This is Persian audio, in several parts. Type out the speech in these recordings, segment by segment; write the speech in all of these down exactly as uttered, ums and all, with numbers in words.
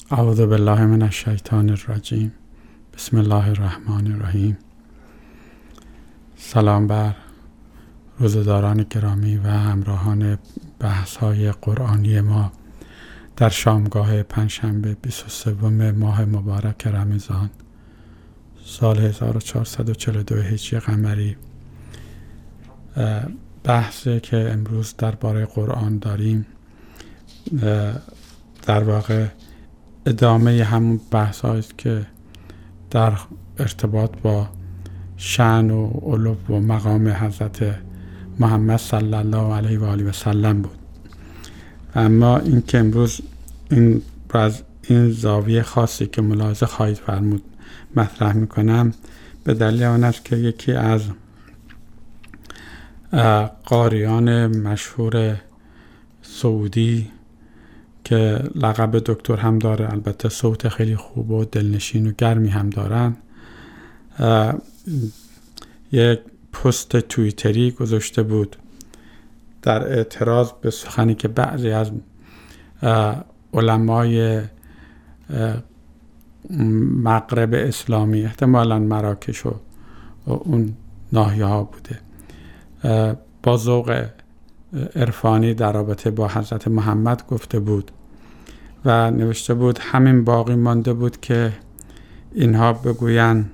اعوذ بالله من الشیطان الرجیم. بسم الله الرحمن الرحیم. سلام بر روزه‌داران گرامی و همراهان بحث‌های قرآنی ما در شامگاه پنجشنبه بیست و سوم ماه مبارک رمضان سال هزار و چهارصد و چهل و دو هجری قمری. بحثی که امروز درباره قرآن داریم در واقع ادامه همون بحث هاییست که در ارتباط با شأن و علو و مقام حضرت محمد صلی الله علیه و آله و سلم بود. اما این که امروز این از این زاویه خاصی که ملاحظه خواهید فرمود مطرح میکنم به دلیل آن است که یکی از قاریان مشهور سعودی که لقب دکتر هم داره، البته صوت خیلی خوب و دلنشین و گرمی هم دارن، یک پست توییتری گذاشته بود در اعتراض به سخنی که بعضی از علمای مغرب اسلامی، احتمالاً مراکش و اون ناحیه ها بوده، با ذوق عرفانی در رابطه با حضرت محمد گفته بود و نوشته بود همین باقی مانده بود که اینها بگویند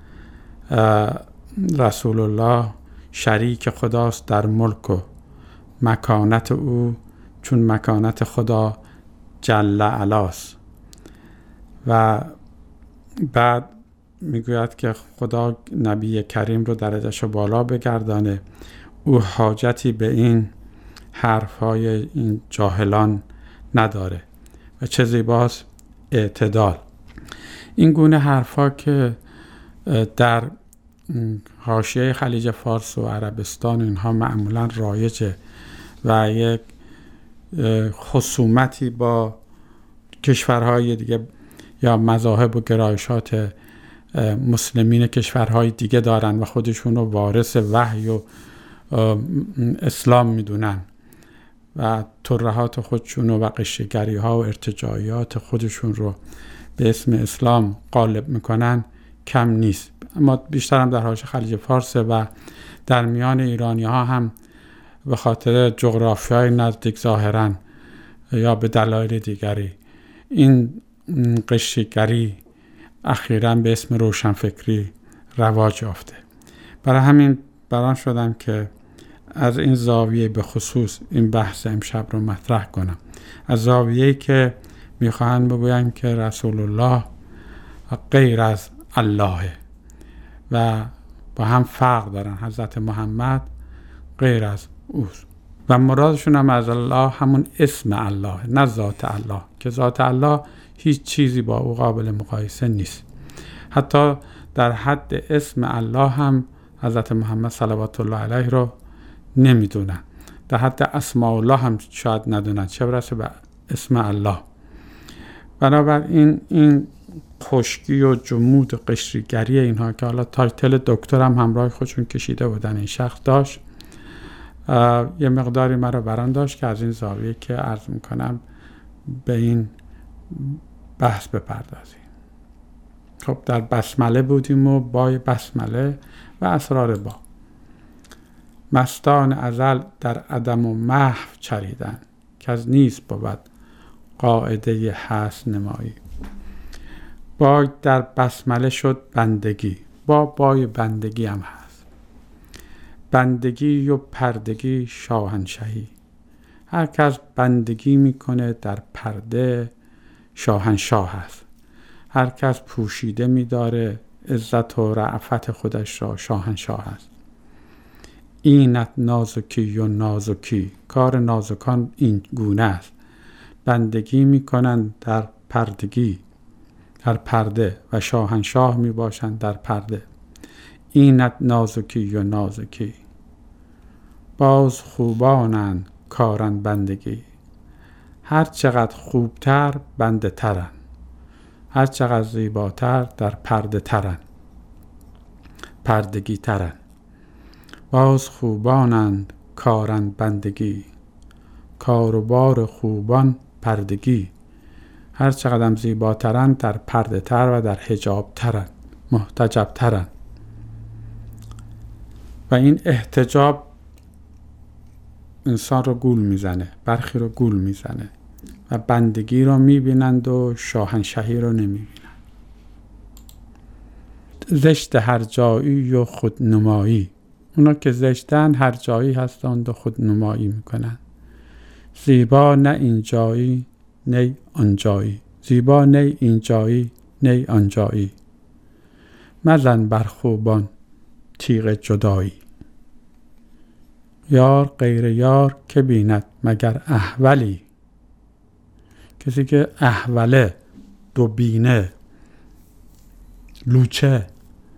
رسول الله شریک خداست در ملک و مکانت او چون مکانت خدا جل علاست. و بعد میگوید که خدا نبی کریم رو درجهش بالا بگردانه، او حاجتی به این حرفهای این جاهلان نداره و چه زیباست اعتدال. این گونه حرفها که در حاشیه خلیج فارس و عربستان اینها معمولا رایجه و یک خصومتی با کشورهای دیگه یا مذاهب و گرایشات مسلمین کشورهای دیگه دارن و خودشونو وارث وحی و اسلام میدونن و ترهات خودشونو و قشرگری ها و ارتجاعیات خودشون رو به اسم اسلام غالب میکنن کم نیست. اما بیشتر هم در حاشیه خلیج فارس و در میان ایرانی ها هم به خاطر جغرافیای نزدیک ظاهرا یا به دلایل دیگری این قشرگری اخیراً به اسم روشنفکری رواج یافته. برای همین بران شدم که از این زاویه به خصوص این بحث امشب رو مطرح کنم، از زاویه‌ای که میخواهند بگویم که رسول الله غیر از الله و با هم فرق دارن، حضرت محمد غیر از اوست و مرادشون هم از الله همون اسم الله نه ذات الله، که ذات الله هیچ چیزی با او قابل مقایسه نیست. حتی در حد اسم الله هم حضرت محمد صلوات الله علیه رو نمیدونن، در حد اسماء الله هم شاید ندونن، چه برسه به اسم الله. بنابراین این خشکی و جمود و قشریگری اینها که حالا تایتل دکتر هم همراه خودشون کشیده بودن این شخص داشت، یه مقداری مرا بران داشت که از این زاویه که عرض میکنم به این بحث بپردازیم. خب در بسمله بودیم و با بسمله و اسرار با مستان ازل در عدم و محو چریدن که از نیست بود قاعده هست نمایی. با در بسمله شد بندگی، با بای بندگی هم هست، بندگی و پردگی شاهنشهی. هر کس بندگی میکنه در پرده شاهنشاه هست، هر کس پوشیده میداره عزت و رعفت خودش را شاهنشاه هست. اینت نازکی و نازکی، کار نازکان این گونه است، بندگی میکنن در پردگی در پرده و شاهنشاه میباشند در پرده. اینت نازکی و نازکی، باز خوبانند کارن بندگی، هر چقدر خوبتر بنده ترن، هر چقدر زیباتر در پرده ترن پردگی ترن. باز خوبانند کارن بندگی، کار و بار خوبان پردگی، هر چقدر زیباترند در پرده تر و در حجاب ترند، محتجب ترند. و این احتجاب انسان رو گول میزنه، برخی رو گول میزنه و بندگی رو میبینند و شاهنشهی رو نمیبینند. زشت هر جایی و خودنمایی، اونا که زشتن هر جایی هستند و خودنمایی میکنن. زیبا نه این جایی نه آن جایی، زیبا نه این جایی نه آن جایی. مزن بر خوبان تیغ جدایی. یار غیر یار که بیند مگر احولی. کسی که احوله، دو بینه، لوچه،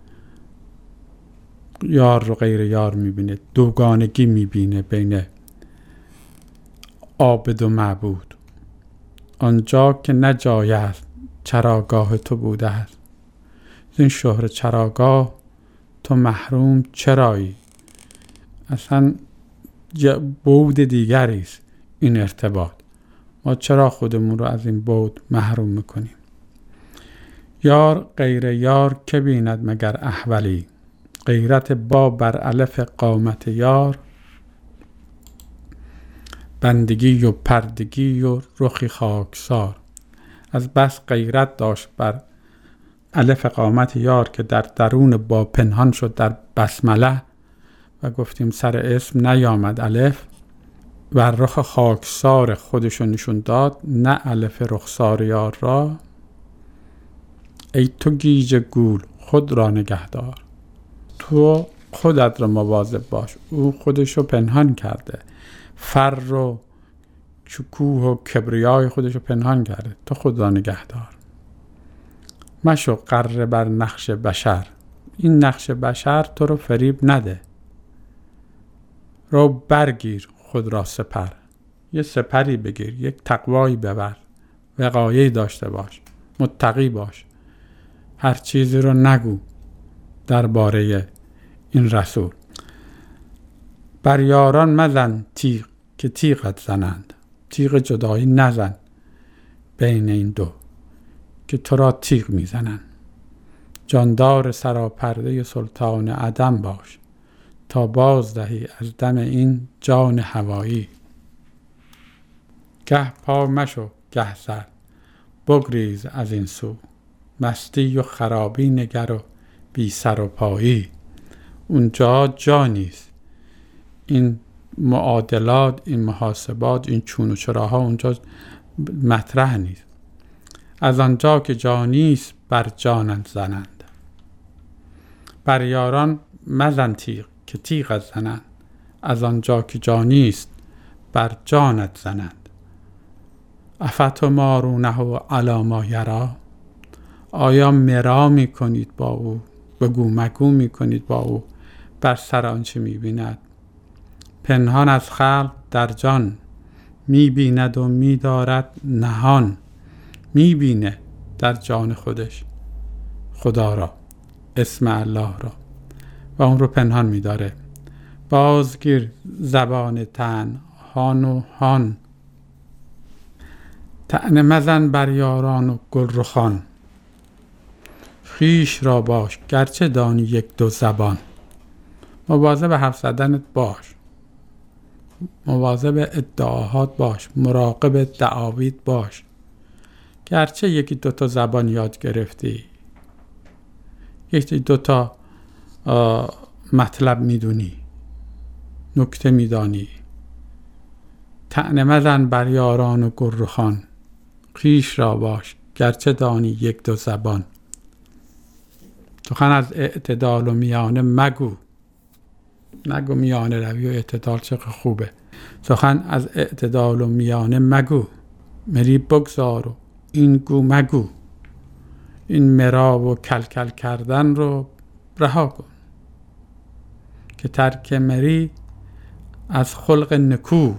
یار رو غیر یار میبینه، دوگانگی میبینه بین عابد و معبود. آنجا که نه جای است چراگاه تو بوده است، این شهر چراگاه تو محروم چرایی. اصلا بود دیگری است این ارتباط، ما چرا خودمون رو از این بود محروم میکنیم؟ یار غیر یار که بیند مگر احولی. غیرت با بر الف قامت یار، بندگی و پردگی و رخی خاکسار. از بس غیرت داشت بر الف قامت یار که در درون با پنهان شد در بسمله و گفتیم سر اسم نیامد الف و رخ خاکسار خودشو نشون داد، نه الف رخسار یار را. ای تو گیج گول خود را نگهدار. تو خودت را مواظب باش، او خودشو پنهان کرده، فر و شکوه و کبریای خودشو پنهان کرده، تو خود را نگهدار. مشو غره بر نقش بشر، این نقش بشر تو رو فریب نده. رو برگیر خود را سپر، یه سپری بگیر، یک تقوایی ببر، وقایعی داشته باش، متقی باش. هر چیزی رو نگو درباره این رسول. بر یاران مزن تیغ که تیغت زنند، تیغ جدایی نزن بین این دو که تو را تیغ میزنن. جاندار سراپرده سلطان عدم باش، تا باز دهی از دم این جان هوایی. گه پا مشو گه سر بگریز از این سو، مستی و خرابی نگر و بی سر و پایی. اونجا جا نیست، این معادلات، این محاسبات، این چون و چراها اونجا مطرح نیست. از آنجا که جا نیست بر جانت زنند. بر یاران مزن تیغ که تیغت زنند، از آنجا که جا نیست بر جانت زنند. افتمارونه علی ما یری، آیا مرا می کنید با او، بگو مگو می کنید با او بر سر آنچه می بیند. پنهان از خلق در جان می بیند و می دارد نهان. می بینه در جان خودش خدا را، اسم الله را، و اون رو پنهان می داره. بازگیر زبان تن هان و هان، طعنه مزن بر یاران و گل رخان. خویش را باش گرچه دانی یک دو زبان، مواظب حرف زدنت باش، مواظب ادعاهات باش، مراقب دعاویت باش. گرچه یکی دوتا زبان یاد گرفتی، یکی دوتا مطلب میدونی، نکته میدانی، طعنه مزن بر یاران و گل رخان. خویش را باش گرچه دانی یک دو زبان. سخن از اعتدال و میانه مگو، نگو میانه روی و اعتدال چقدر خوبه. سخن از اعتدال و میانه مگو، مری بگذار و این گو مگو. این مرا و کل کل کردن رو رها کن، که ترک مری از خلق نکو.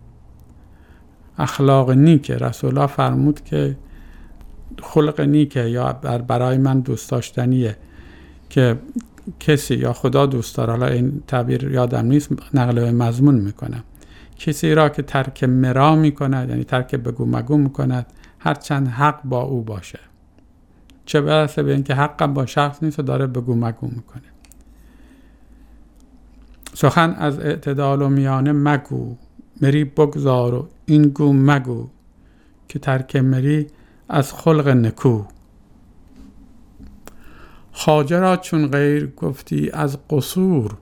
اخلاق نیک رسول الله فرمود که خلق نیکه یا برای من دوست داشتنیه که کسی یا خدا دوست داره، حالا این تعبیر یادم نیست، نقل به مضمون میکنم، کسی را که ترک مرا میکند، یعنی ترک بگو مگو میکند، هرچند حق با او باشه. چه برسه به اینکه حقم با شخص نیست و داره بگو مگو میکنه. سخن از اعتدال و میانه مگو، مری بگذار و این گو مگو، که ترک مری از خلق نکو. خواجه را چون غیر گفتی از قصور،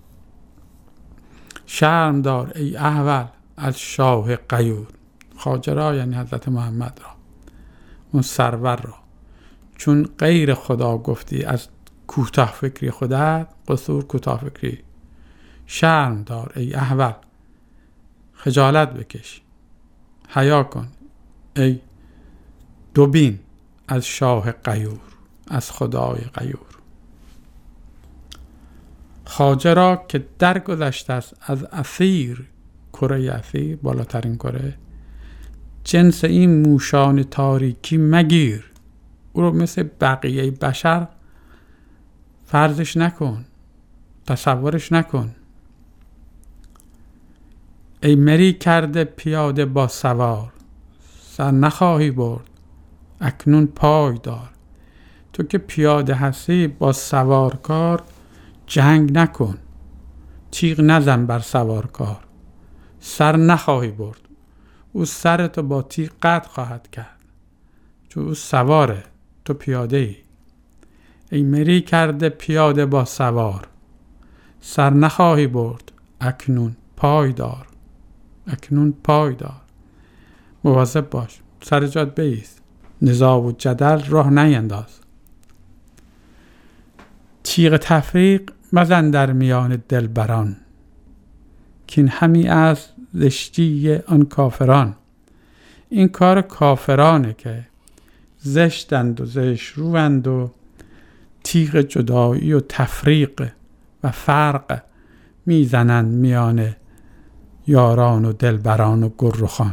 شرم دار ای احول از شاه غیور. خواجه را یعنی حضرت محمد را، اون سرور را، چون غیر خدا گفتی از کوتاه فکری خودت، قصور کوتاه فکری، شرم دار ای احول، خجالت بکش، حیا کن ای دوبین از شاه غیور، از خدای غیور. خواجه را که درگذشته است از اثیر، کره اثیر بالاترین کره، جنس این موشان تاریکی مگیر. او رو مثل بقیه بشر فرضش نکن، تصورش نکن. ای مری کرده پیاده با سوار، سر نخواهی برد اکنون پای دار. تو که پیاده هستی با سوارکار، جنگ نکن، تیغ نزن بر سوارکار، سر نخواهی برد. او سرتو با تیغ قطع خواهد کرد، چون او سواره، تو پیاده ای. ای مری کرده پیاده با سوار، سر نخواهی برد اکنون پای دار. اکنون پای دار، مواظب باش، سر جات بایست، نزاع و جدل راه نینداز. تیغ تفریق مزن در میان دلبران، کین همی از زشتی آن کافران. این کار کافرانه که زشتند و زشت روند و تیغ جدایی و تفریق و فرق میزنند میان یاران و دلبران و گرخان.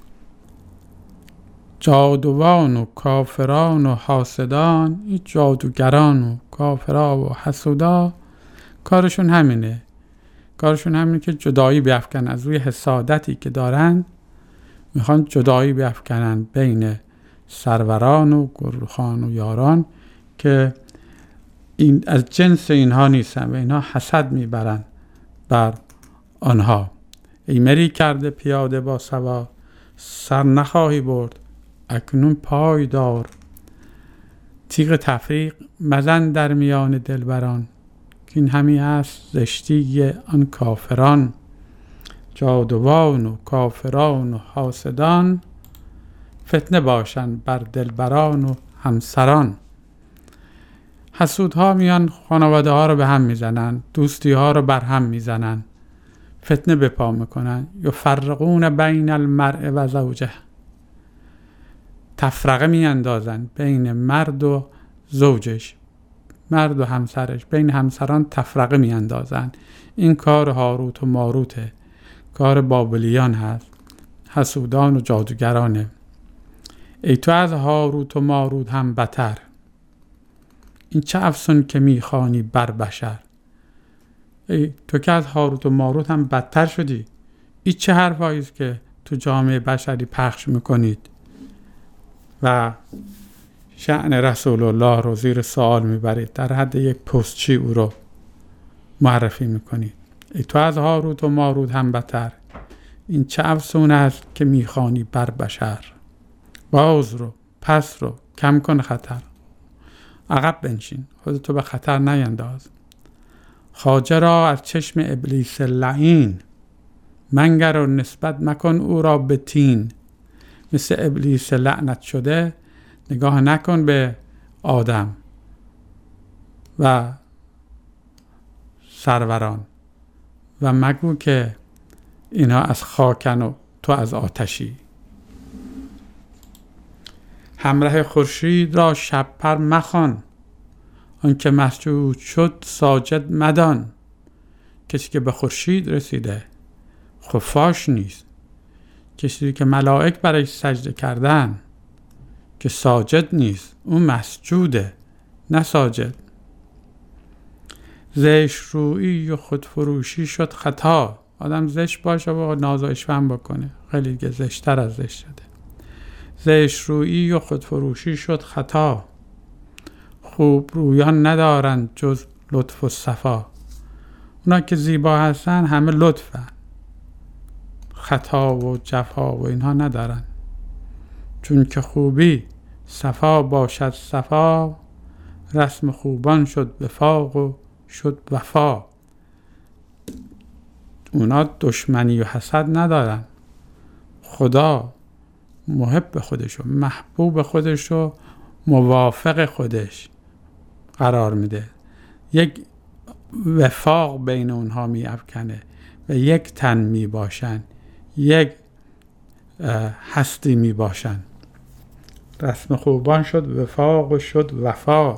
جادوان و کافران و حاسدان، این جادوگران و کافران و حسودا کارشون همینه. کارشون همینه که جدایی بیفکنن از روی حسادتی که دارن، میخوان جدایی بیفکنن بین سروران و گرخان و یاران که این از جنس اینها نیستن و اینها حسد میبرن بر آنها. ای مری کرده پیاده با سوار، سر نخواهی برد اکنون پای دار. تیغ تفریق مزن در میان دلبران، که این همی است زشتی آن کافران. جادوان و کافران و حاسدان، فتنه باشند بر دلبران و همسران. حسودها میان خانواده ها رو به هم میزنن، دوستی ها رو بر هم میزنن، فتنه به پا میکنن. یفرقون بین المرء و زوجه، تفرقه میاندازن بین مرد و زوجش، مرد و همسرش، بین همسران تفرقه میاندازن. این کار هاروت و ماروته، کار بابلیان هست، حسودان و جادوگرانه. ای تو از هاروت و ماروت هم بتر، این چه افسون که میخوانی بر بشر. ای تو که از هاروت و ماروت هم بدتر شدی، این چه حرفایی است که تو جامعه بشری پخش میکنید و شأن رسول الله رو زیر سوال میبرید، در حد یک پستچی او رو معرفی میکنید. ای تو از هاروت و ماروت هم بتر، این چه افسون است که میخوانی بر بشر. باز رو، پس رو، کم کن خطر، عقب بنشین، خودتو به خطر نینداز. خواجه را از چشم ابلیس لعین، منگر و نسبت مکن او را به تین. مثل ابلیس لعنت شده نگاه نکن به آدم و سروران و مگو که اینا از خاکن و تو از آتشی. همراه خورشید را شب پر مخوان، آن که مسجود شد ساجد مدان. کسی که به خورشید رسیده خفاش نیست، کسی که ملائک برای سجده کردن که ساجد نیست، اون مسجوده نه ساجد. زشت رویی و خودفروشی شد خطا، آدم زشت باشه و ناز و اشوم بکنه، خیلی دیگه زشتر از زشت شده. زشت رویی و خودفروشی شد خطا، خوب رویان ندارن جز لطف و صفا. اونا که زیبا هستن همه لطفن، خطا و جفا و اینها ندارن. چون که خوبی صفا باشد صفا، رسم خوبان شد وفاق و شد وفا. اونا دشمنی و حسد ندارن، خدا محب خودش و محبوب خودش و موافق خودش قرار میده، یک وفاق بین اونها می افکنه و یک تن می باشن، یک هستی می باشن. رسم خوبان شد وفاق و شد وفا.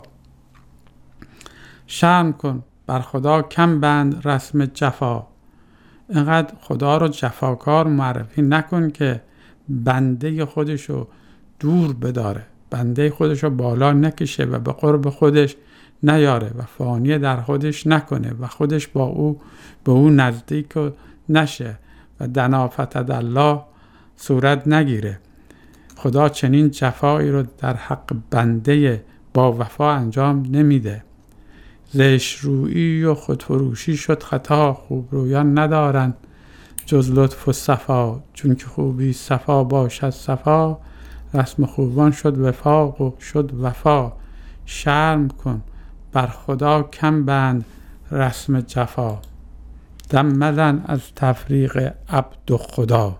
شرم کن بر خدا کم بند رسم جفا. اینقدر خدا رو جفاکار معرفی نکن که بنده خودشو دور بداره، بنده خودشو بالا نکشه و به قرب خودش نیاره و فانی در خودش نکنه و خودش با او به او نزدیک نشه و دنا فتدلی صورت نگیره. خدا چنین جفایی رو در حق بنده با وفا انجام نمیده. زشت رویی و خودفروشی شد خطا، خوب رویان ندارن جز لطف و صفا. چون که خوبی صفا باشد صفا، رسم خوبان شد وفاق و شد وفا. شرم کن بر خدا کم بند رسم جفا. دم مزن از تفریق عبد و خدا.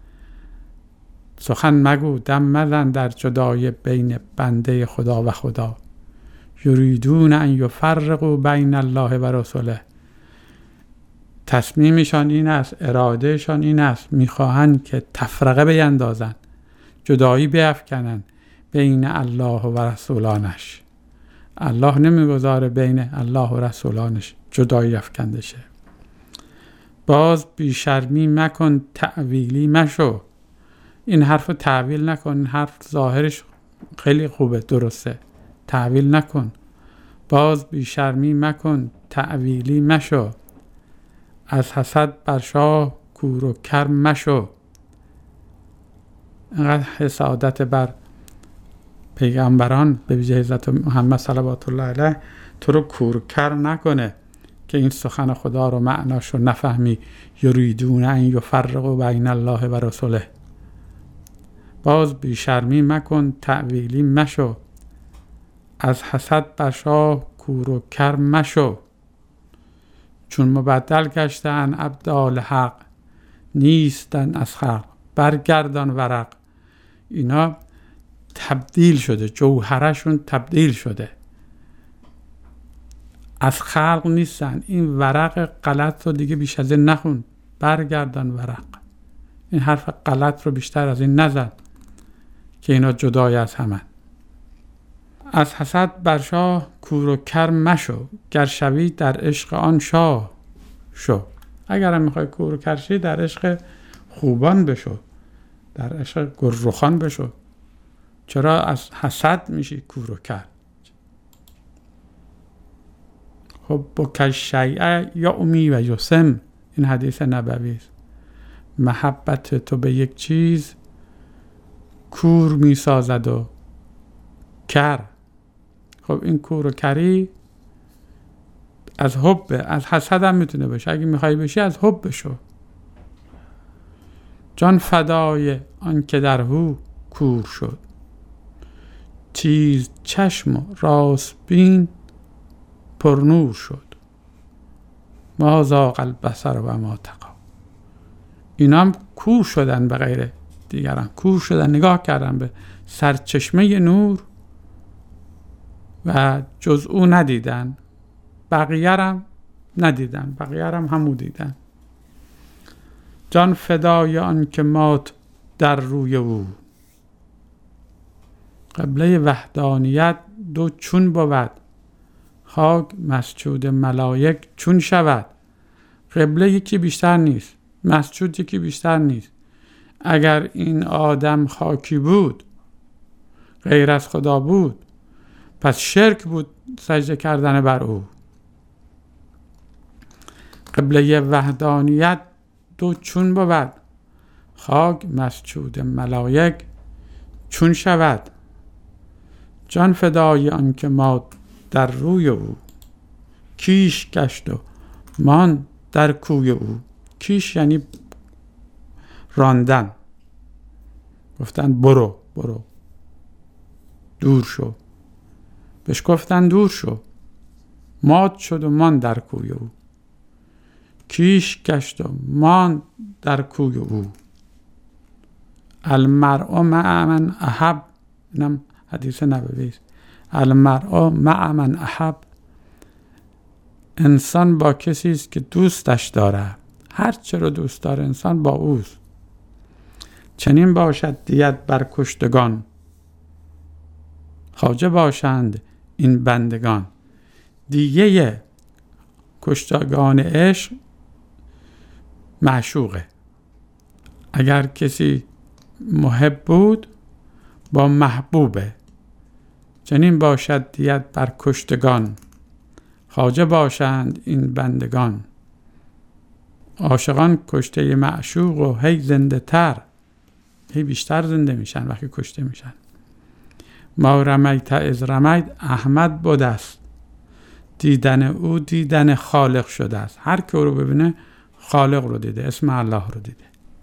سخن مگو دم مزن در جدای بین بنده خدا و خدا. یریدون ان یفرقوا بین الله و رسوله. تصمیمشان این است، ارادهشان این است، میخواهند که تفرقه بیندازن، جدایی بیفکنن بین الله و رسولانش. الله نمیگذاره بین الله و رسولانش جدایی افکنده شه. باز بیشرمی مکن تعویلی مشو. این حرف تعویل نکن، این حرف ظاهرش خیلی خوبه، درسته، تعویل نکن. باز بیشرمی مکن تعویلی مشو. از حسد بر شاه کور و کر مشو. اینقدر حسادت بر پیغمبران به ویژه حضرت محمد صلوات الله علیه تو رو کور و کر نکنه که این سخن خدا رو معناش رو نفهمی. یریدون ان یفرقوا بین الله و رسوله. باز بیشرمی مکن تعویلی مشو. از حسد بر شاه کور و کر مشو. چون مبدل گشتن ابدال حق، نیستن از خلق برگردان ورق. اینا تبدیل شده، جوهرشون تبدیل شده، از خلق نیستن. این ورق غلط رو دیگه بیش از این نخون، برگردان ورق. این حرف غلط رو بیشتر از این نزن که اینا جدای از همن. از حسد بر شاه کور و کر مشو، گر شوی در عشق آن شاه شو. اگر هم میخوای کور و کر شی، در عشق خوبان بشو، در عشق گلرخان بشو. چرا از حسد میشی کور و کر؟ خب بک شیء یا امی و یسم، این حدیث نبوی است. محبت تو به یک چیز کور میسازد و کر. خب این کور و کری از حب، از حسد هم میتونه باشه. اگه میخوای بشی از حب بشو. جان فدای آن که در هو کور شد، تیز چشم و راست بین پر نور شد. ما زاغ البصر و ما طغی. اینا هم کور شدن به غیر دیگران، کور شدن، نگاه کردن به سرچشمه نور و جز او ندیدن، بقیه هم ندیدن، بقیه هم همو دیدن. جان فدای آن که مات در روی او. قبله وحدانیت دو چون بود، خاک مسجود ملائک چون شود. قبله یکی بیشتر نیست، مسجود یکی بیشتر نیست. اگر این آدم خاکی بود، غیر از خدا بود، پس شرک بود سجده کردن بر او. قبله وحدانیت دو چون بود، خاک مسجود ملائک چون شود جان فدای آن که ما در روی او، کیش گشت و مان در کوی او. کیش یعنی راندن، گفتن برو برو دور شو، بهش گفتن دور شو، مات شد و مان در کوی او، کیش گشت و مان در کوی او. المرء مع من احب، اینم حدیث نبوی است. المرء مع من احب، انسان با کسی است که دوستش داره. هر چه رو دوست داره انسان با اوست. چنین باشد دیت بر کشتگان، خواجه باشند این بندگان. دیگه کشتگان عشق معشوقه. اگر کسی محب بود با محبوبه. چنین باشد دیت بر کشتگان، خواجه باشند این بندگان. عاشقان کشته معشوق و هی زنده تر، هی بیشتر زنده میشن وقتی کشته میشن. ما رمیت از رمیت، احمد بود است، دیدن او دیدن خالق شده است. هر که رو ببینه خالق رو دیده، اسم الله رو دیده.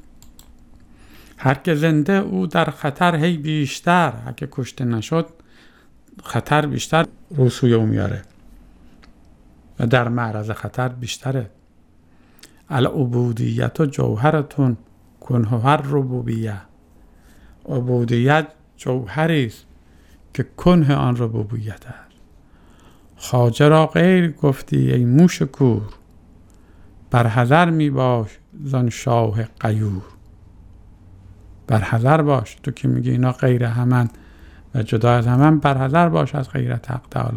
هر که زنده او در خطر هی بیشتر، هر که کشته نشد خطر بیشتر رو سوی او میاره و در معرض خطر بیشتره. العبودیت و جوهرتون کنه ربوبیه. عبودیت جوهری است که کنه آن ربوبیت است. خواجه را غیر گفتی ای موش کور، بر حذر می باش زان شاه غیور. بر حذر باش، تو که میگی اینا غیر همن و جدا از همن، بر حذر باش از غیرت حق تعالی.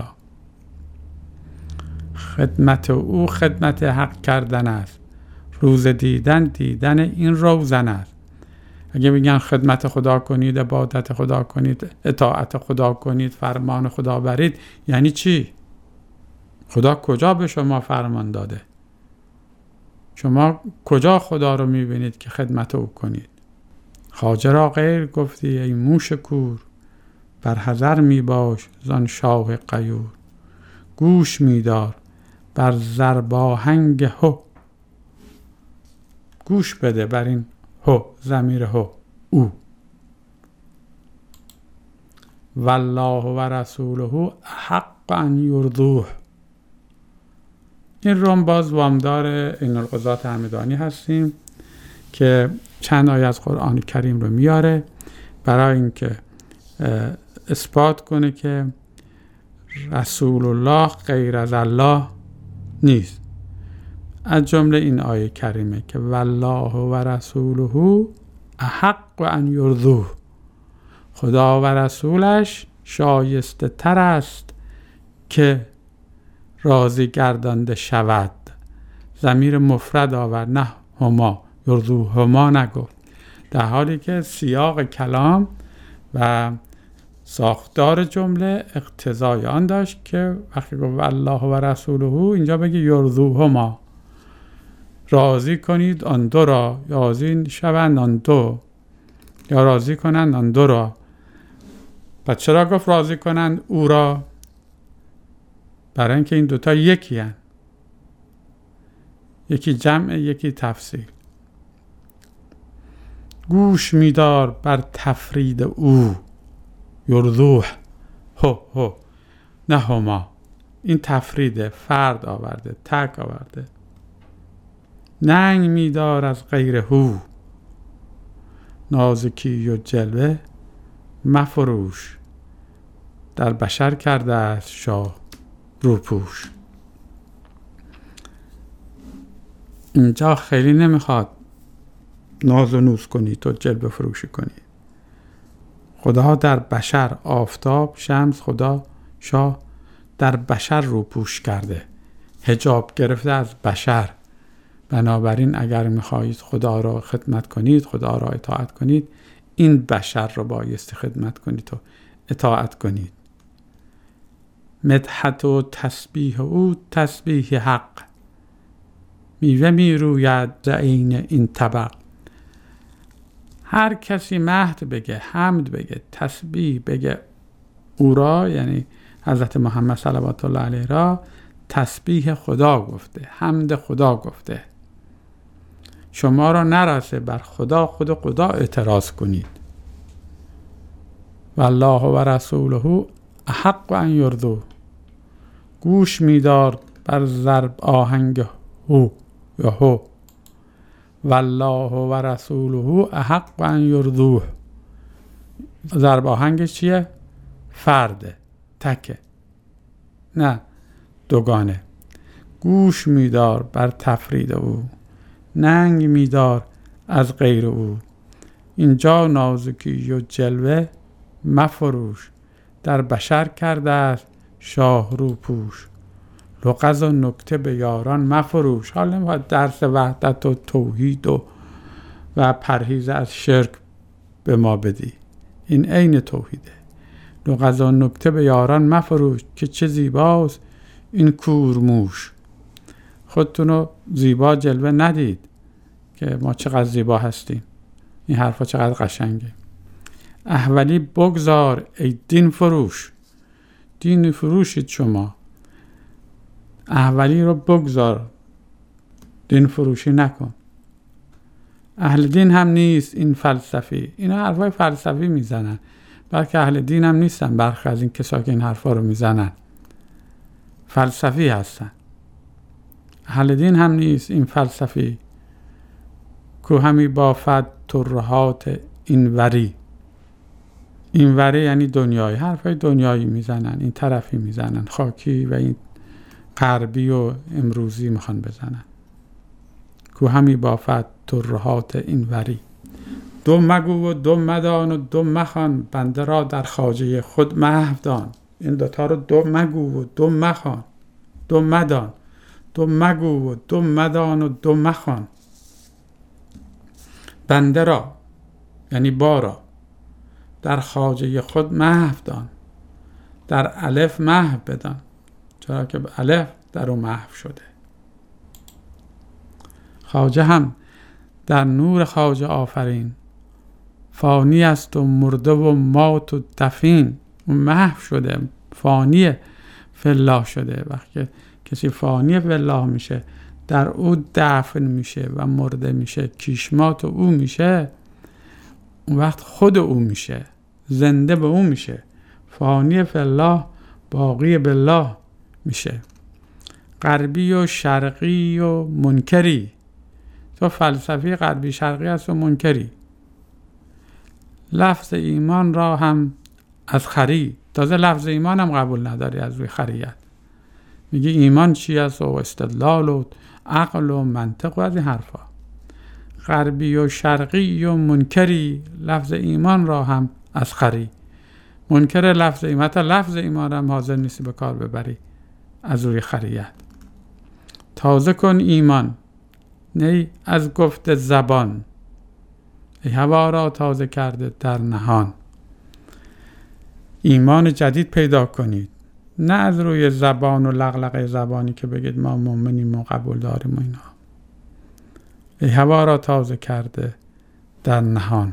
خدمت او خدمت حق کردن است، روز دیدن دیدن این روزن است. اگه میگن خدمت خدا کنید، عبادت خدا کنید، اطاعت خدا کنید، فرمان خدا برید، یعنی چی؟ خدا کجا به شما فرمان داده؟ شما کجا خدا رو میبینید که خدمت او کنید؟ خواجه را غیر گفتی ای موش کور، بر حذر میباش زان شاه غیور. گوش میدار بر زرباهنگ هو، گوش بده بر این هو، ضمیر هو، او. والله و رسوله حق ان یرضوه. این رو باز وامدار این القضات همدانی هستیم که چند آیه از قرآن کریم رو میاره برای اینکه اثبات کنه که رسول الله غیر از الله نیست. از جمله این آیه کریمه که والله و رسوله احق ان یرضوه. خدا و رسولش شایسته تر است که راضی گردانده شود. ضمیر مفرد آورد، نه هما، یرضوه هما نگفت، در حالی که سیاق کلام و ساختار جمله اقتضای آن داشت که وقتی گفت الله و رسوله اینجا بگی یرضوه هما، راضی کنید آن دو را، راضی شوند آن دو یا راضی کنند آن دو را. پس چرا گفت راضی کنند او را؟ برای اینکه این دوتا یکی هن. یکی جمع یکی تفصیل. گوش میدار بر تفرید او، یرضوه هو هو، نه هما. این تفریده، فرد آورده، تک آورده. ننگ میدار از غیر هو، نازکی و جلوه مفروش. در بشر کرده است شاه روپوش. اینجا خیلی نمیخواد ناز و نوز کنید و جلوه فروشی کنید. خدا در بشر آفتاب، شمس، خدا شاه در بشر روپوش کرده، حجاب گرفته از بشر. بنابراین اگر میخواهید خدا را خدمت کنید، خدا را اطاعت کنید، این بشر را بایستی خدمت کنید و اطاعت کنید. مدحت و تسبیح او تسبیح حق، میوه میروید عین این طبق. هر کسی مهد بگه، حمد بگه، تسبیح بگه، او را یعنی حضرت محمد صلوات الله علیه را تسبیح خدا گفته، حمد خدا گفته. شما را نرسه بر خدا خود خدا اعتراض کنید. والله و رسوله احق ان یرضوه. گوش میدار بر ضرب آهنگ هو یا هو. والله و رسوله احق ان یرضوه. ضرب آهنگش چیه؟ فرده، تکه، نه دوگانه. گوش میدار بر تفرید او، ننگ میدار از غیر او. اینجا نازکی و جلوه مفروش، در بشر کرده است شاه رو پوش. لغز و نکته به یاران مفروش. حالا نمیخواد درس وحدت و توحید و و پرهیز از شرک به ما بدی، این عین توحیده. لغز و نکته به یاران مفروش، که چه زیباست این کورموش. خودتونو زیبا جلوه ندید که ما چقدر زیبا هستیم. این حرفا چقدر قشنگه. احولی بگذار ای دین فروش. دین فروشید شما. احولی رو بگذار، دین فروشی نکن. اهل دین هم نیست این فلسفی. اینا حرفای فلسفی میزنن، بلکه اهل دین هم نیستن. برخی از این کسا که این حرفا رو میزنن فلسفی هستن. اهل دین هم نیست این فلسفی. کو همی بافد ترهات این وری. این وری یعنی دنیایی. حرفای دنیایی میزنن، این طرفی میزنن، خاکی و این غربی و امروزی میخوان بزنن. کو همی بافد ترهات این وری. دو مگو و دو مدان و دو مخوان، بنده را در خواجه خود محو دان. این دوتا رو دو مگو و دو مخوان، دو مدان، دو مگو و دو مدان و دو مخوان. بنده را یعنی بارا در خواجه خود محو دان. در الف محو بدان، چرا که الف در اون محو شده. خواجه هم در نور خواجه آفرین، فانی است و مرده و مات و دفین. اون محو شده، فانی فالله شده. وقتی کسی فانی فالله میشه، در او دفن میشه و مرده میشه، کیشمات او میشه، اون وقت خود او میشه، زنده به او میشه. فانی فالله باقی بالله میشه. غربی و شرقی و منکری. تو فلسفی غربی شرقی هست و منکری. لفظ ایمان را هم از خری. تازه لفظ ایمان هم قبول نداری از روی خریت. میگی ایمان چی است و استدلال و عقل و منطق و از این حرفا. غربی و شرقی و منکری. لفظ ایمان را هم از خری. منکر لفظ ایمان، حتی لفظ ایمان هم حاضر نیستی به کار ببری از روی خریت. تازه کن ایمان نی از گفت زبان. ای هوا را تازه کرده در نهان. ایمان جدید پیدا کنید، نه از روی زبان و لغلقه زبانی که بگید ما مؤمنیم و قبول داریم و اینا. ای هوا را تازه کرده در نهان.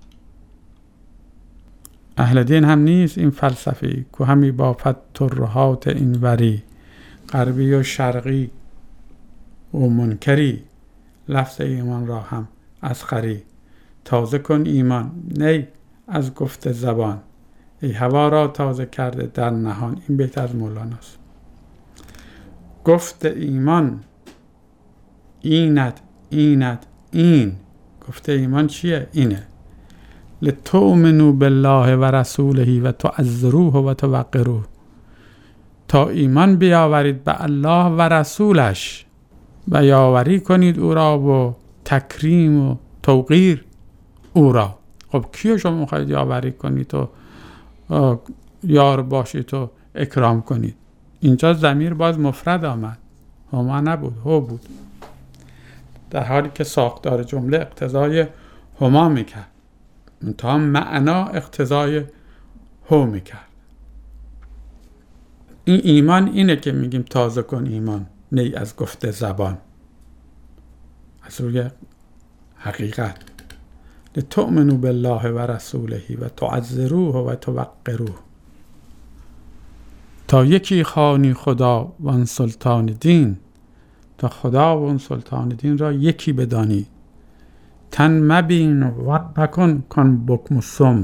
اهل دین هم نیست این فلسفی. که همی بافد ترهات این وری. غربی و شرقی و منکری. لفظ ایمان را هم از خری. تازه کن ایمان نی از گفت زبان. ای هوا را تازه کرده در نهان. این بیت از مولاناست. گفت ایمان اینت اینت این. گفت ایمان چیه؟ اینه. لتؤمنوا بالله و رسوله و تعزروه و توقروه. تا ایمان بیاورید به الله و رسولش و یاوری کنید او را و تکریم و توقیر او را. خب کیو شما میخواید یاوری کنید و یار باشید و اکرام کنید؟ اینجا ضمیر باز مفرد آمد، هما نبود، هو بود، در حالی که ساختار جمله اقتضای هما میکرد، منتها معنا اقتضای هو میکرد. این ایمان اینه که میگیم تازه کن ایمان نی از گفته زبان، از روی حقیقت، لتؤمنوا بالله و رسوله و تعزروه و توقروه. تا یکی خوانی خدا و آن سلطان دین، تا خدا و آن سلطان دین را یکی بدانی. تن مبین و مکن کن بکم و صم،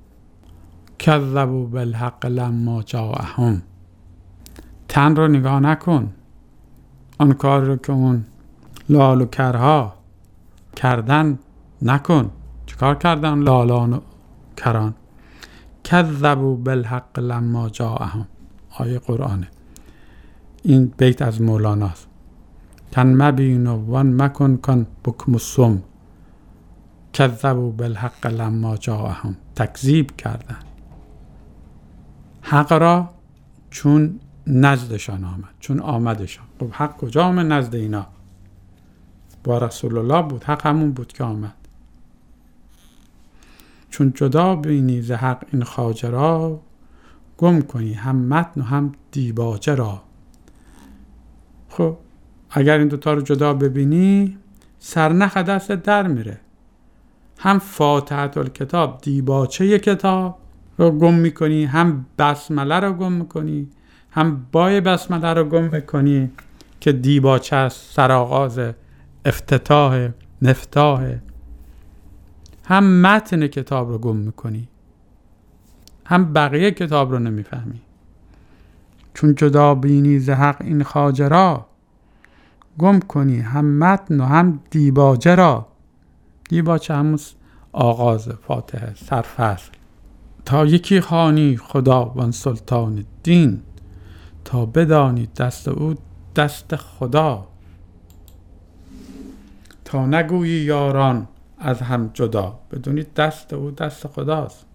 کذبوا بالحق لما جاءهم. تن رو نگاه نکن، آن کار رو که اون لال و کرها کردن نکن. چیکار کردن لالان و کران؟ کذبوا بالحق لما جاءهم، آیه قرآنه. این بیت از مولاناست. تن مبین و وان مکن کن بکم و صم، کذبوا بالحق لما جاءهم. تکذیب کردن حق را چون نزدشان آمد، چون آمدشان. خب حق کجا آمد نزد اینا؟ با رسول الله بود. حق همون بود که آمد. چون جدا بینی ز حق این خواجه را، گم کنی هم متن و هم دیباجه را. خب اگر این دوتا رو جدا ببینی، سرنخ دست در میره. هم فاتحه الکتاب، دیباچه کتاب رو گم میکنی، هم بسمله رو گم میکنی، هم بای بسمله رو گم میکنی که دیباچه است، سرآغاز افتتاح مفتاح. هم متن کتاب رو گم میکنی، هم بقیه کتاب رو نمیفهمی. چون جدا بینی ز حق این خواجه را، گم کنی هم متن و هم دیباجه را. دیباچه همون آغاز فاتحه، سرفصل. تا یکی خوانی خدا و آن سلطان دین، تا بدانی دست او دست خدا. تا نگویی یاران از هم جدا، بدونید دست او دست خداست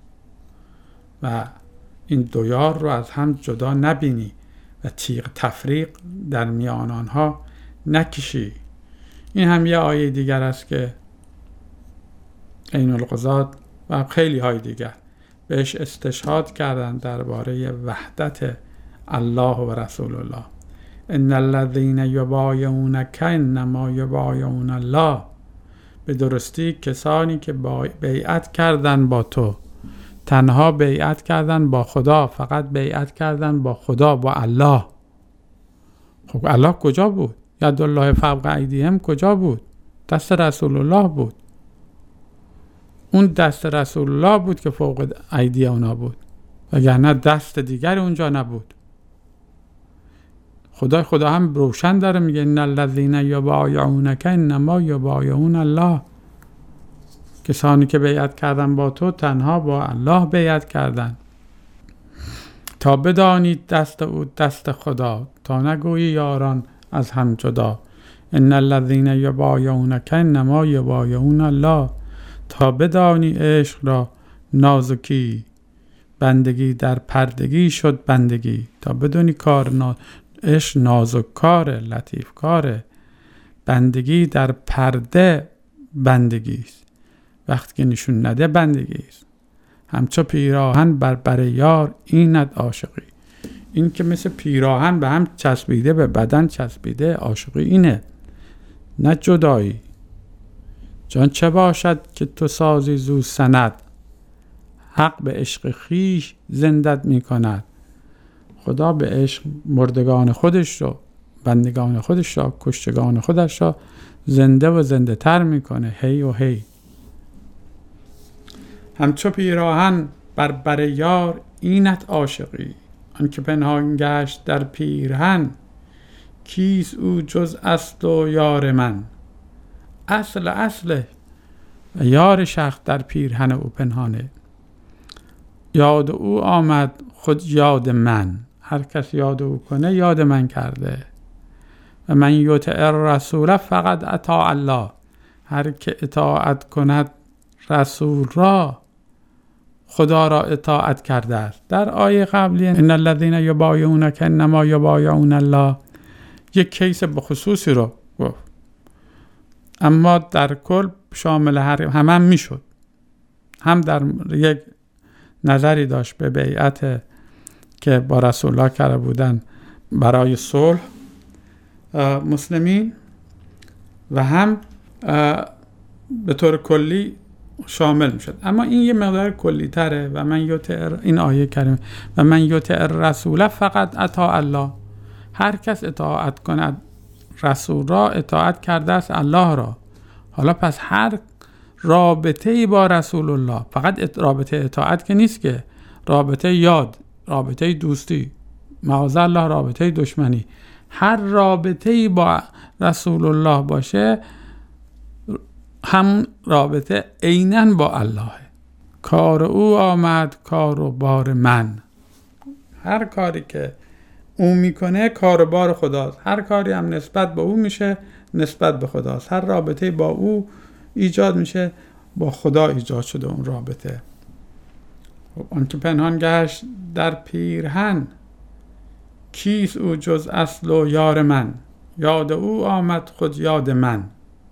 و این دو یار رو از هم جدا نبینی و تیغ تفریق در میان آنها نکشی. این هم یه آیه دیگر است که عین القضات و خیلی های دیگر بهش استشهاد کردن درباره وحدت الله و رسول الله. ان الذين يبايعونك انما يبايعون الله. به درستی کسانی که بیعت کردن با تو، تنها بیعت کردن با خدا، فقط بیعت کردن با خدا، با الله. خب الله کجا بود؟ ید الله فوق ایدیهم کجا بود؟ دست رسول الله بود. اون دست رسول الله بود که فوق ایدی اونا بود، وگرنه دست دیگر اونجا نبود. خدا خدا هم روشن داره میگه ان الذين يبايعونك انما يبايعون الله. کسانی که بیعت کردن با تو تنها با الله بیعت کردن. تا بدانید دست او دست خدا، تا نگویی یاران از هم جدا. ان الذين يبايعونك انما يبايعون الله. تا بدانی عشق را نازکی، بندگی در پردگی شد بندگی. تا بدونی کار نا... عشق نازک کاره، لطیف کاره، بندگی در پرده بندگی است، وقتی که نشون نده بندگی است. همچو پیراهن بر بر یار اینت عاشقی. این که مثل پیراهن به هم چسبیده، به بدن چسبیده، عاشقی اینه، نه جدایی. جان چه باشد که تو سازی زو سند، حق به عشق خویش زندت می کند. خدا به عشق مردگان خودش رو، بندگان خودش رو، کشتگان خودش رو زنده و زنده تر می کنه، هی و هی. همچو پیراهن بر بر یار اینت عاشقی. آن که پنهان گشت در پیرهن، کیست او جز اصل و یار من. اصل اصل و یار شخص در پیرهن او پنهانه. یاد او آمد خود یاد من. هر کس یاد او کنه یاد من کرده. و من یطع الرسول فقط اطاع الله. هر که اطاعت کند رسول را، خدا را اطاعت کرده است. در آیه قبلی ان الذين يبايعونك انما يبايعون الله یک کیس بخصوصی رو گفت، اما در کل شامل هر هم هم میشد. هم در یک نظری داشت به بیعت که با رسول الله کرده بودن برای صلح مسلمین، و هم به طور کلی شامل میشد. اما این یه مقدار کلی تره و من یطع، این آیه کریمه، و من یطع الرسول فقط اطاع الله. هر کس اطاعت کند رسول را اطاعت کرده است الله را. حالا پس هر رابطه‌ای با رسول الله، فقط رابطه اطاعت که نیست، که رابطه یاد، رابطه دوستی، معاذ الله رابطه دشمنی، هر رابطه‌ای با رسول الله باشه هم رابطه عیناً با الله. کار او آمد کار و بار من. هر کاری که او میکنه کار و بار خداست. هر کاری هم نسبت به او میشه نسبت به خداست. هر رابطه با او ایجاد میشه با خدا ایجاد شده اون رابطه. آن که پنهان گشت در پیرهن، کیست او جز اصل و یار من؟ یاد او آمد خود یاد من.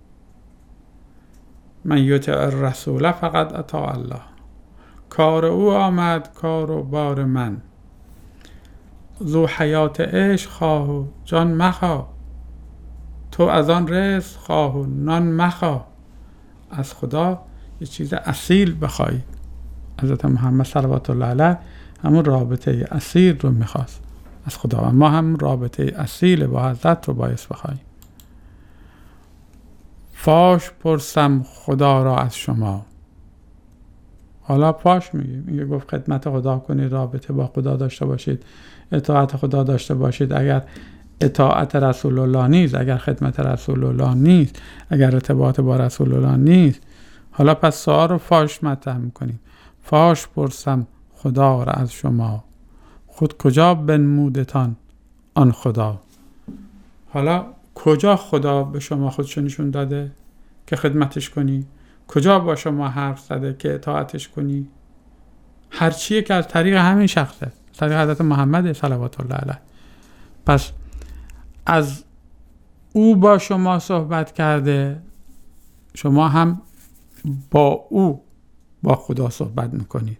من یطع الرسول فقط اطاع الله. کار او آمد کار و بار من. ذو حیات عشق خواه و جان مخواه، تو از آن رزق خواه و نان مخواه. از خدا یه چیز اصیل بخوای. حضرت محمد صلوات الله علیه همون رابطه اصیل رو میخواست از خدا و ما هم رابطه اصیل با حضرت رو باید بخوایم. فاش پرسم خدا را از شما. حالا فاش میگه میگه گفت خدمت خدا کنید، رابطه با خدا داشته باشید، اطاعت خدا داشته باشید. اگر اطاعت رسول الله نیست، اگر خدمت رسول الله نیست، اگر ارتباط با رسول الله نیست، حالا پس سوال رو فاش مطرح میکنیم. فاش پرسم خدا را از شما، خود کجا بنمودتان آن خدا. حالا کجا خدا به شما خودشو نشون داده که خدمتش کنی؟ کجا با شما حرف زده که اطاعتش کنی؟ هر چیه که از طریق همین شخصه، طریق حضرت محمد صلوات الله علیه. پس از او با شما صحبت کرده، شما هم با او با خدا صحبت میکنید.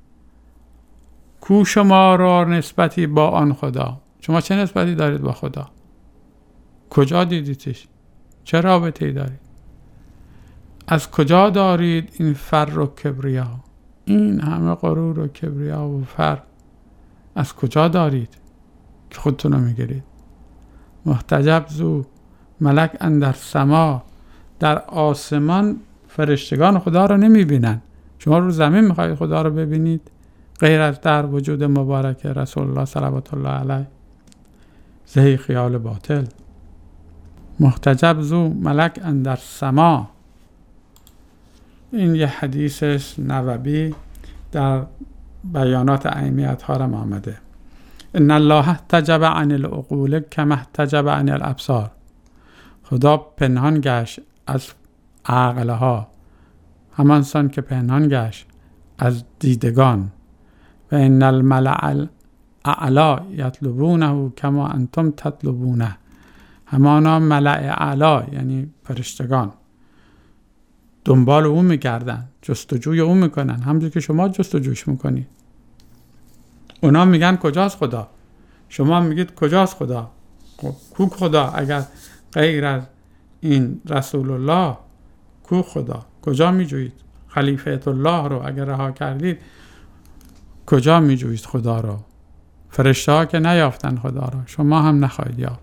کو شما را نسبتی با آن خدا. شما چه نسبتی دارید با خدا؟ کجا دیدیدش؟ چه رابطه‌ای دارید؟ از کجا دارید این فر و کبریا؟ این همه غرور و کبریا و فر از کجا دارید که خودتون رو میگیرید؟ محتجب زو ملک اندر سما. در آسمان فرشتگان خدا رو نمیبینن. شما رو زمین میخواید خدا رو ببینید غیر از در وجود مبارک رسول الله صلوات الله علیه؟ زهی خیال باطل. محتجب زو ملک اندر سما. این یه حدیث نبوی در بیانات ائمه حرم آمده. ان الله احتجب عن العقول کما احتجب عن الابصار. خدا پنهان گشت از عقلها همان سان که پنهان گشت از دیدگان. و ان الملأ الاعلی یطلبونه کما انتم تطلبونه. همانا ملأ اعلی یعنی فرشتگان دنبال اون میگردن، جستجوی اون میکنن، همونجور که شما جستجوش میکنید. اونا میگن کجاست خدا؟ شما میگید کجاست خدا؟ کو خدا؟ اگر غیر از این رسول الله کو خدا؟ کجا میجویید؟ خلیفه الله رو اگر رها کردید کجا میجویید خدا رو؟ فرشته ها که نیافتن خدا رو، شما هم نخواهید یافت.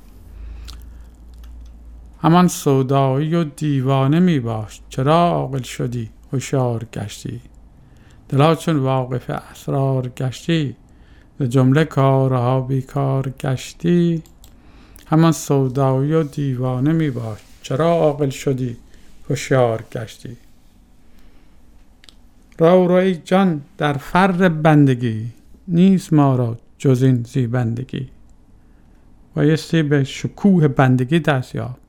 همان سودایی و دیوانه می باش، چرا عاقل شدی هوشیار گشتی. دلا چون واقف اسرار گشتی، ز جمله کارها بیکار گشتی. همان سودایی و دیوانه می باش، چرا عاقل شدی هوشیار گشتی. رو روی جان در فر بندگی، نیست ما را جز این زیبندگی. بایستی به شکوه بندگی دست یافت.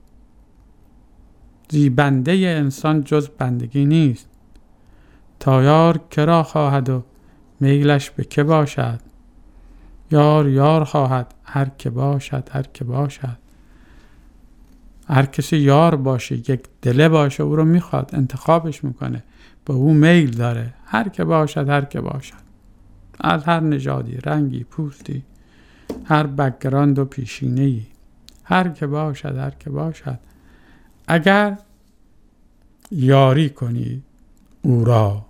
زیبنده انسان جز بندگی نیست. تا یار کرا خواهد و میلش به که باشد. یار یار خواهد هر که باشد هر که باشد. هر کسی یار باشه، یک دله باشه، او رو میخواد، انتخابش میکنه، به او میل داره. هر که باشد هر که باشد، از هر نژادی، رنگی، پوستی، هر بک‌گراند و پیشینه‌ای، هر که باشد هر که باشد. اگر یاری کنی او را.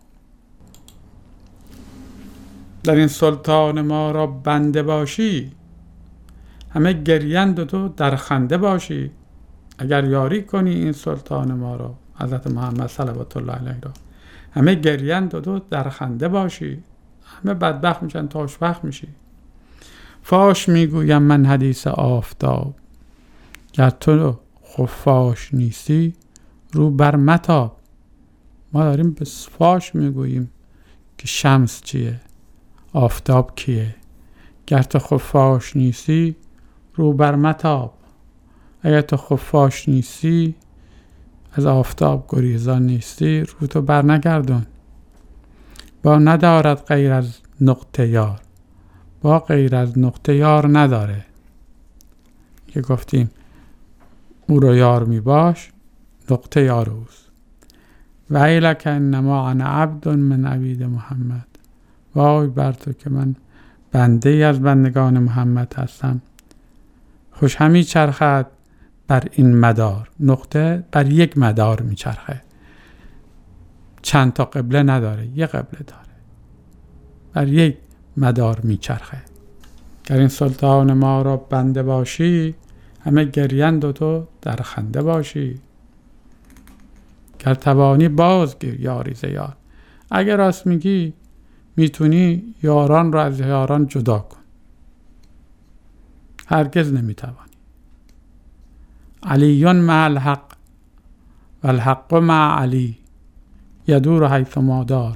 در این سلطان ما را بنده باشی، همه گریند و تو در خنده باشی. اگر یاری کنی این سلطان ما را، حضرت محمد صلوات الله علیه را، همه گریند و تو در خنده باشی. همه بدبخت میشن، تو خوشبخت میشی. فاش میگویم من حدیث آفتاب، گر تو خفاش نیستی رو بر متاب. ما داریم به فاش میگوییم که شمس چیه، آفتاب کیه. گر تو خفاش نیستی رو بر متاب. اگر تو خفاش نیستی، از آفتاب گریزان نیستی، رو تو بر نگردون. با ندارد غیر از نقطه یار، با غیر از نقطه یار نداره. که گفتیم او رو یار می باش، نقطه یار اوست. ویلک انما انا عبد من عبید محمد. وای بر تو که من بنده ای از بندگان محمد هستم. خوش همی چرخد بر این مدار، نقطه بر یک مدار می چرخه، چند تا قبله نداره، یک قبله داره، بر یک مدار می چرخه. گر این سلطان ما را بنده باشی، همه گریند و تو در خنده باشی. گر توانی بازگیر یاری ز یار. اگر راست میگی میتونی یاران را از یاران جدا کن. هرگز نمیتوانی. علیون مع الحق و الحق مع علی یدور حیث ما دار.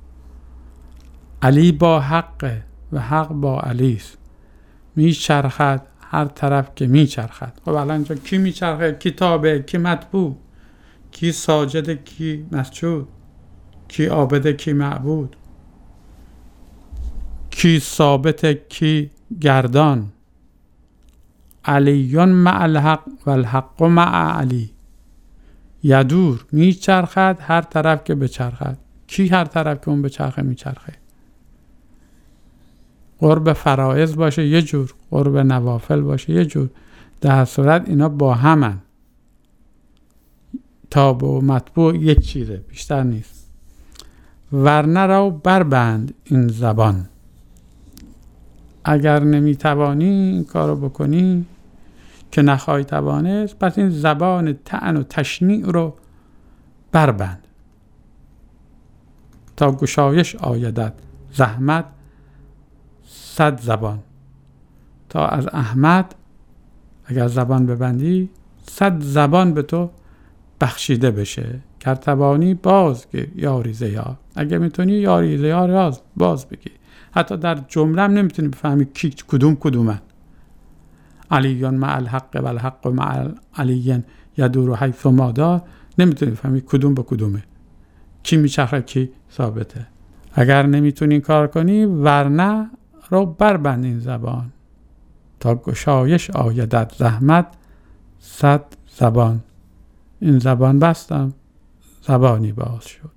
علی با حق و حق با علیست، میچرخد هر طرف که میچرخد. خب الان اینجا کی میچرخه؟ کتابه، کی مطبوع، کی ساجد، کی مسجود، کی عابد، کی معبود، کی ثابت، کی گردان. علیون مع الحق و الحق مع علی یدور، میچرخد هر طرف که بچرخد. کی هر طرف که اون بچرخه میچرخه؟ قرب فرائض باشه یه جور، قرب نوافل باشه یه جور. در صورت اینا با همن. تابع و مطبوع یک چیزه، بیشتر نیست. ورنه رو بربند این زبان. اگر نمیتوانی این کارو بکنی که نخواهی توانست، پس این زبان طعن و تشنیع رو بربند تا گشایش آیدت زحمت صد زبان. تا از احمد اگر زبان ببندی، صد زبان به تو بخشیده بشه. گر توانی بازگیر یاری ز یار. اگه میتونی یاری ز یار باز بگی. حتی در جمله هم نمیتونی بفهمی کی کدوم کدومن. علیون مع الحق و الحق مع علیین یدور حیث ما دار. نمیتونی بفهمی کدوم به کدومه، کی میچرخه کی ثابته. اگر نمیتونی این کار کنی، ورنه رو بربند این زبان تا گشایش آیدت زحمت صد زبان. این زبان بستم، زبانی باز شد.